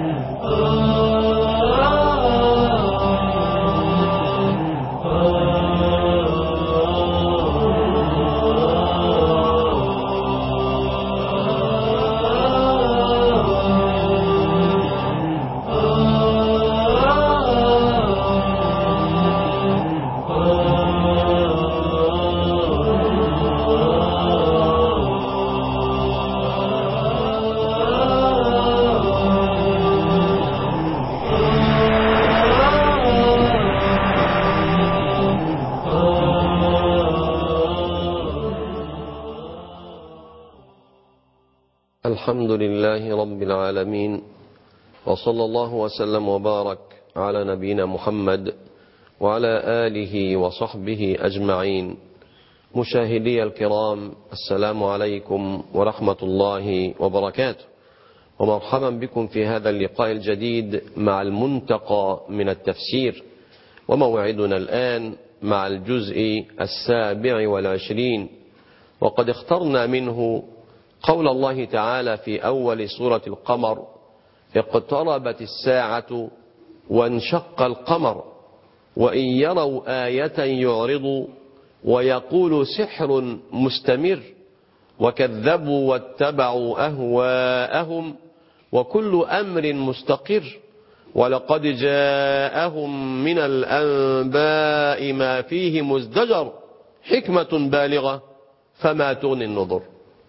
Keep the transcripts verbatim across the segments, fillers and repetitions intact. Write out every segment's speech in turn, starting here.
الحمد لله رب العالمين، وصلى الله وسلم وبارك على نبينا محمد وعلى آله وصحبه أجمعين. مشاهدي الكرام، السلام عليكم ورحمة الله وبركاته، ومرحبا بكم في هذا اللقاء الجديد مع المنتقى من التفسير، وموعدنا الآن مع الجزء السابع والعشرين، وقد اخترنا منه قول الله تعالى في أول سورة القمر: اقتربت الساعة وانشق القمر وإن يروا آية يعرضوا ويقولوا سحر مستمر وكذبوا واتبعوا أهواءهم وكل أمر مستقر ولقد جاءهم من الأنباء ما فيه مزدجر حكمة بالغة فما تغني النذر.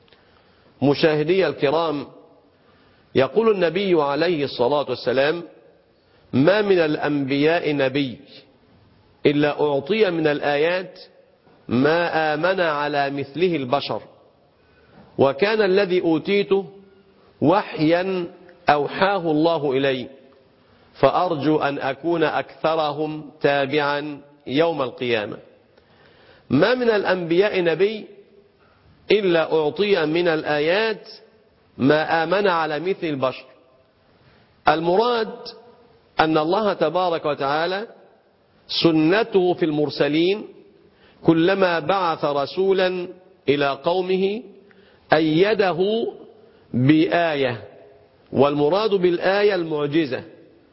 مشاهدي الكرام، يقول النبي عليه الصلاة والسلام: ما من الأنبياء نبي إلا أعطي من الآيات ما آمن على مثله البشر، وكان الذي أوتيته وحيا أوحاه الله إلي، فأرجو أن أكون أكثرهم تابعا يوم القيامة. ما من الأنبياء نبي إلا أعطي من الآيات ما آمن على مثل البشر. المراد أن الله تبارك وتعالى سنته في المرسلين كلما بعث رسولا إلى قومه أيده بآية، والمراد بالآية المعجزة،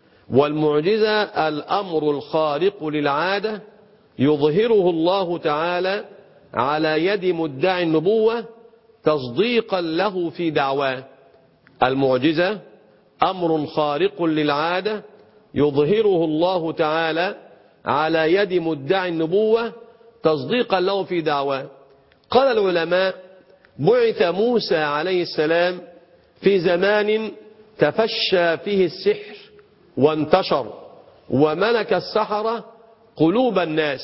والمعجزة الأمر الخارق للعادة يظهره الله تعالى على يد مدعي النبوة تصديقا له في دعواه. المعجزة أمر خارق للعادة يظهره الله تعالى على يد مدعي النبوة تصديقا له في دعواه. قال العلماء: بعث موسى عليه السلام في زمان تفشى فيه السحر وانتشر وملك السحرة قلوب الناس،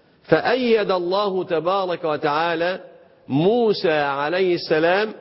فأيد الله تبارك وتعالى موسى عليه السلام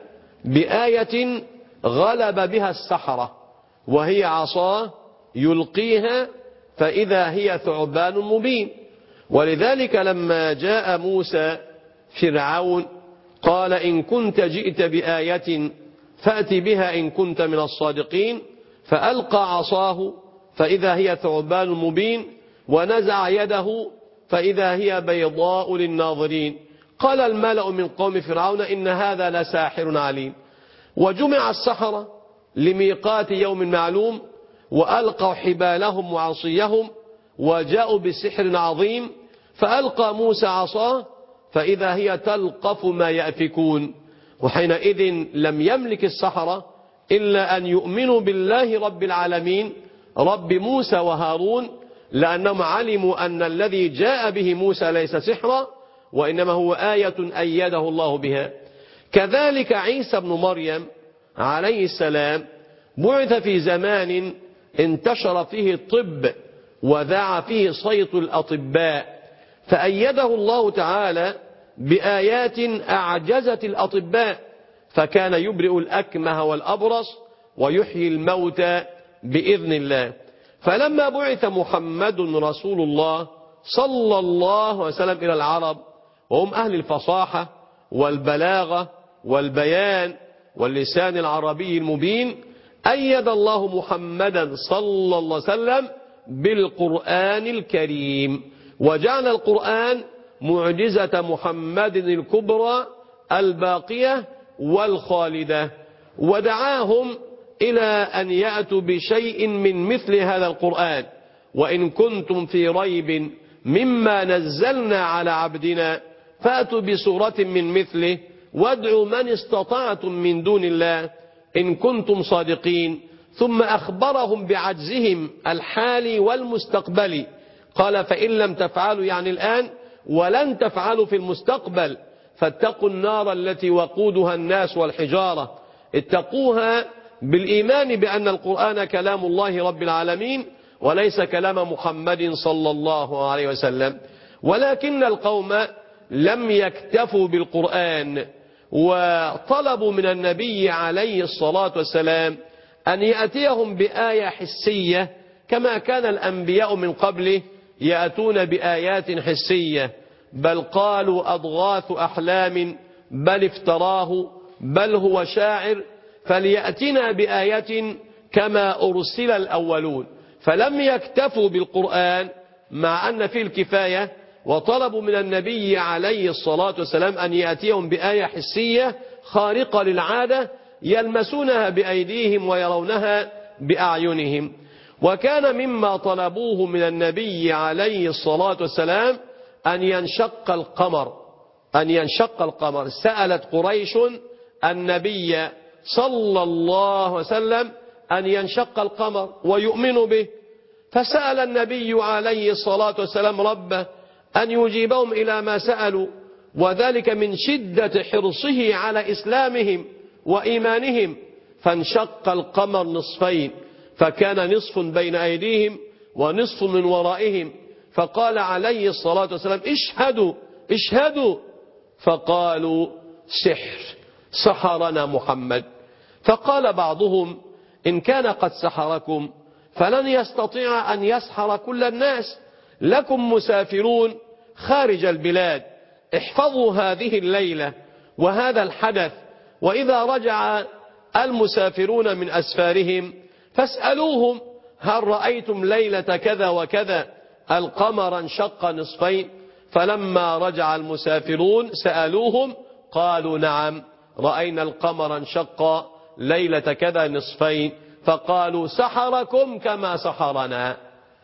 بآية غلب بها السحرة، وهي عصاه يلقيها فإذا هي ثعبان مبين. ولذلك لما جاء موسى فرعون قال: إن كنت جئت بآية فأت بها إن كنت من الصادقين، فألقى عصاه فإذا هي ثعبان مبين، ونزع يده فإذا هي بيضاء للناظرين. قال الملأ من قوم فرعون: إن هذا لساحر عليم. وجمع السحرة لميقات يوم معلوم، وألقوا حبالهم وعصيهم وجاءوا بسحر عظيم، فألقى موسى عصاه فإذا هي تلقف ما يأفكون. وحينئذ لم يملك السحرة إلا أن يؤمنوا بالله رب العالمين رب موسى وهارون، لأنهم علموا أن الذي جاء به موسى ليس سحرا، وإنما هو آية أيده الله بها. كذلك عيسى بن مريم عليه السلام بعث في زمان انتشر فيه الطب وذاع فيه صيت الأطباء، فأيده الله تعالى بآيات أعجزت الأطباء، فكان يبرئ الأكمه والأبرص ويحيي الموتى بإذن الله. فلما بعث محمد رسول الله صلى الله عليه وسلم إلى العرب، وهم أهل الفصاحة والبلاغة والبيان واللسان العربي المبين، أيد الله محمدا صلى الله عليه وسلم بالقرآن الكريم، وجعل القرآن معجزة محمد الكبرى الباقية والخالدة. ودعاهم إلى أن يأتوا بشيء من مثل هذا القرآن، وإن كنتم في ريب مما نزلنا على عبدنا فأتوا بسورة من مثله وادعوا من استطعتم من دون الله إن كنتم صادقين. ثم أخبرهم بعجزهم الحالي والمستقبلي، قال فإن لم تفعلوا يعني الآن ولن تفعلوا في المستقبل فاتقوا النار التي وقودها الناس والحجارة. اتقوها بالإيمان بأن القرآن كلام الله رب العالمين وليس كلام محمد صلى الله عليه وسلم. ولكن القوم لم يكتفوا بالقرآن، وطلبوا من النبي عليه الصلاة والسلام أن يأتيهم بآية حسية كما كان الأنبياء من قبله يأتون بآيات حسية، بل قالوا أضغاث أحلام بل افتراه بل هو شاعر فليأتنا بآية كما أرسل الأولون. فلم يكتفوا بالقرآن مع أن فيه الكفاية، وطلبوا من النبي عليه الصلاة والسلام أن يأتيهم بآية حسية خارقة للعادة يلمسونها بأيديهم ويرونها بأعينهم. وكان مما طلبوه من النبي عليه الصلاة والسلام أن ينشق القمر أن ينشق القمر. سألت قريش النبي صلى الله عليه وسلم أن ينشق القمر ويؤمنوا به، فسأل النبي عليه الصلاة والسلام ربه أن يجيبهم إلى ما سألوا، وذلك من شدة حرصه على إسلامهم وإيمانهم. فانشق القمر نصفين، فكان نصف بين أيديهم ونصف من ورائهم، فقال عليه الصلاة والسلام اشهدوا اشهدوا، فقالوا سحر سحرنا محمد. فقال بعضهم إن كان قد سحركم فلن يستطيع أن يسحر كل الناس، لكم مسافرون خارج البلاد، احفظوا هذه الليلة وهذا الحدث، وإذا رجع المسافرون من أسفارهم فاسألوهم هل رأيتم ليلة كذا وكذا القمر انشق نصفين؟ فلما رجع المسافرون سألوهم قالوا نعم رأينا القمر انشق ليلة كذا نصفين، فقالوا سحركم كما سحرنا.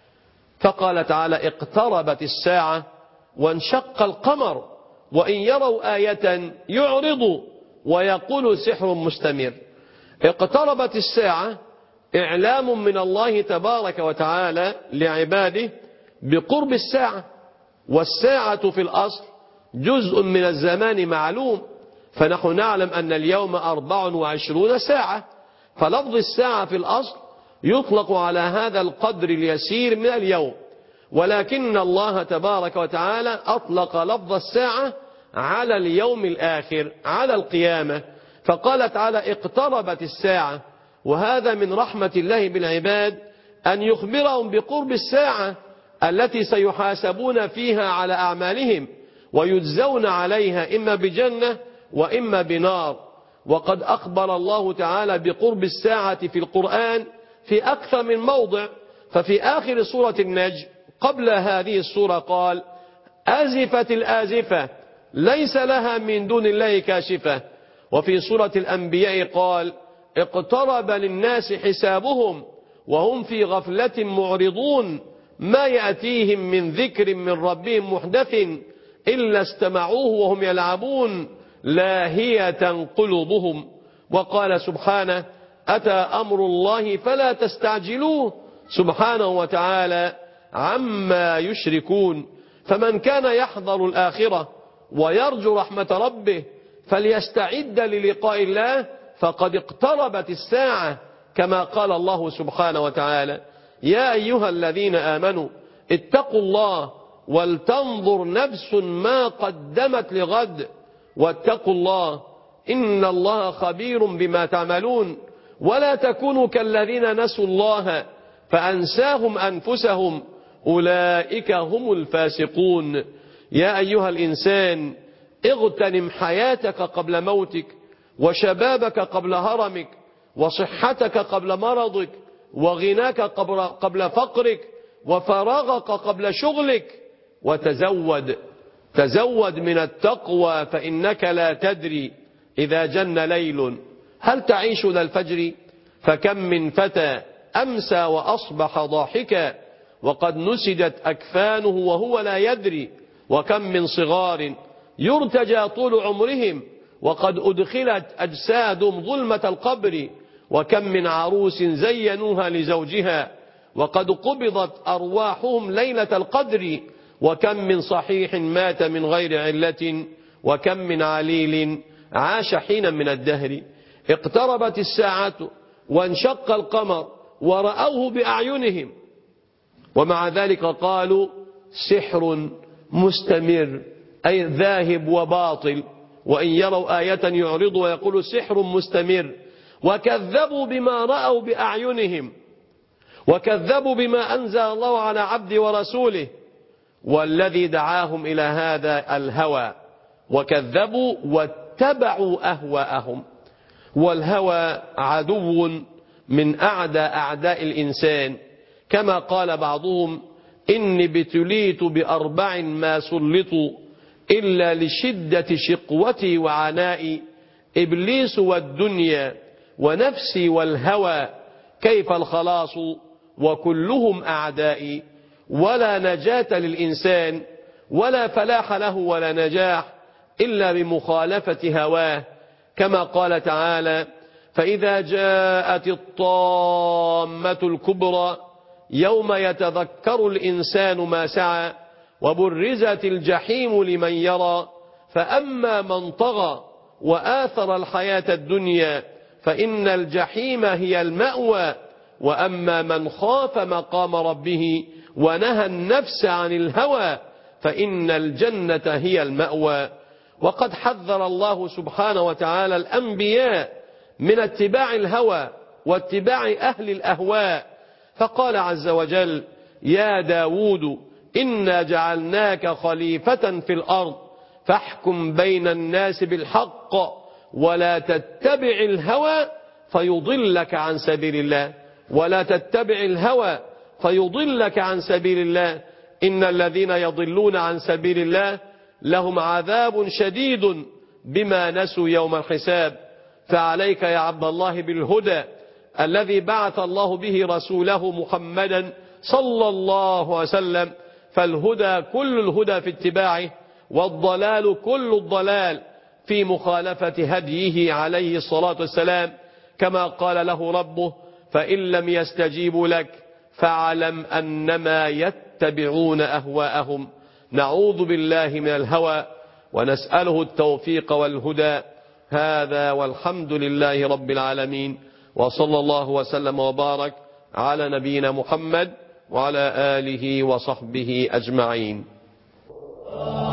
فقال تعالى اقتربت الساعة وانشق القمر وإن يروا آية يعرضوا ويقولوا سحر مستمر. اقتربت الساعة إعلام من الله تبارك وتعالى لعباده بقرب الساعة، والساعة في الأصل جزء من الزمان معلوم، فنحن نعلم أن اليوم أربع وعشرون ساعة، فلفظ الساعة في الأصل يطلق على هذا القدر اليسير من اليوم، ولكن الله تبارك وتعالى أطلق لفظ الساعة على اليوم الآخر، على القيامة، فقال تعالى اقتربت الساعة. وهذا من رحمة الله بالعباد أن يخبرهم بقرب الساعة التي سيحاسبون فيها على أعمالهم ويجزون عليها إما بجنة وإما بنار. وقد أخبر الله تعالى بقرب الساعة في القرآن في أكثر من موضع، ففي آخر سورة النجم قبل هذه السورة قال أزفت الآزفة ليس لها من دون الله كاشفة. وفي سورة الأنبياء قال اقترب للناس حسابهم وهم في غفلة معرضون ما يأتيهم من ذكر من ربهم محدث إلا استمعوه وهم يلعبون لاهية قلوبهم. وقال سبحانه أتى أمر الله فلا تستعجلوه سبحانه وتعالى عما يشركون. فمن كان يحضر الآخرة ويرجو رحمة ربه فليستعد للقاء الله، فقد اقتربت الساعة كما قال الله سبحانه وتعالى يا أيها الذين آمنوا اتقوا الله ولتنظر نفس ما قدمت لغد واتقوا الله إن الله خبير بما تعملون ولا تكونوا كالذين نسوا الله فأنساهم أنفسهم أولئك هم الفاسقون. يا أيها الإنسان اغتنم حياتك قبل موتك وشبابك قبل هرمك وصحتك قبل مرضك وغناك قبل, قبل فقرك وفراغك قبل شغلك، وتزود تزود من التقوى فإنك لا تدري إذا جن ليل هل تعيش ذا الفجر فكم من فتى أمسى وأصبح ضاحكا وقد نسجت أكفانه وهو لا يدري، وكم من صغار يرتجى طول عمرهم وقد أدخلت أجسادهم ظلمة القبر، وكم من عروس زينوها لزوجها وقد قبضت أرواحهم ليلة القدر، وكم من صحيح مات من غير علة، وكم من عليل عاش حينا من الدهر. اقتربت الساعة وانشق القمر ورأوه بأعينهم، ومع ذلك قالوا سحر مستمر، أي ذاهب وباطل، وإن يروا آية يعرضوا ويقولوا سحر مستمر. وكذبوا بما رأوا بأعينهم، وكذبوا بما أنزل الله على عبد ورسوله، والذي دعاهم إلى هذا الهوى، وكذبوا واتبعوا أهواءهم. والهوى عدو من أعدى أعداء الإنسان، كما قال بعضهم إني ابتليت بأربع ما سلطوا إلا لشدة شقوتي وعنائي، إبليس والدنيا ونفسي والهوى، كيف الخلاص وكلهم أعدائي. ولا نجاة للإنسان ولا فلاح له ولا نجاح إلا بمخالفة هواه، كما قال تعالى فإذا جاءت الطامة الكبرى يوم يتذكر الإنسان ما سعى وبرزت الجحيم لمن يرى، فأما من طغى وآثر الحياة الدنيا فإن الجحيم هي المأوى، وأما من خاف مقام ربه ونهى النفس عن الهوى فإن الجنة هي المأوى. وقد حذر الله سبحانه وتعالى الأنبياء من اتباع الهوى واتباع أهل الأهواء، فقال عز وجل يا داود إنا جعلناك خليفة في الأرض فاحكم بين الناس بالحق ولا تتبع الهوى فيضلك عن سبيل الله، ولا تتبع الهوى فيضلك عن سبيل الله، إن الذين يضلون عن سبيل الله لهم عذاب شديد بما نسوا يوم الحساب. فعليك يا عبد الله بالهدى الذي بعث الله به رسوله محمدا صلى الله عليه وسلم، فالهدى كل الهدى في اتباعه، والضلال كل الضلال في مخالفة هديه عليه الصلاة والسلام، كما قال له ربه فإن لم يستجيبوا لك فاعلم أنما يتبعون أهواءهم. نعوذ بالله من الهوى ونسأله التوفيق والهدى. هذا والحمد لله رب العالمين، وصلى الله وسلم وبارك على نبينا محمد وعلى آله وصحبه أجمعين.